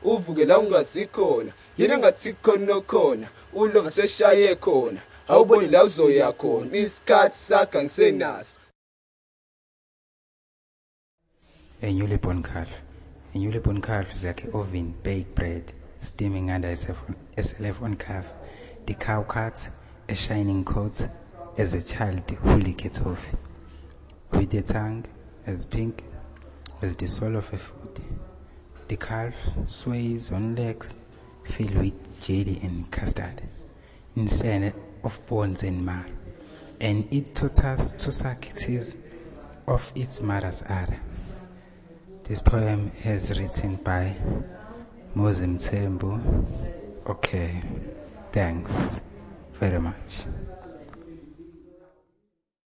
uvuke la ungazikhona yena ngathi khona khona ulova seshaye khona awuboni la uzoya khona isikhathi sakhe ngisenaso. A newly born calf. A newly born calf is like an oven baked bread steaming under a SLF on calf. The cow cuts a shining coat as a child who licks it off, with the tongue as pink as the sole of a foot. The calf sways on legs filled with jelly and custard, inside of bones and marrow, and it totters to suck tears of its mother's udder. This poem is written by Moses Mthembu. Okay, thanks very much.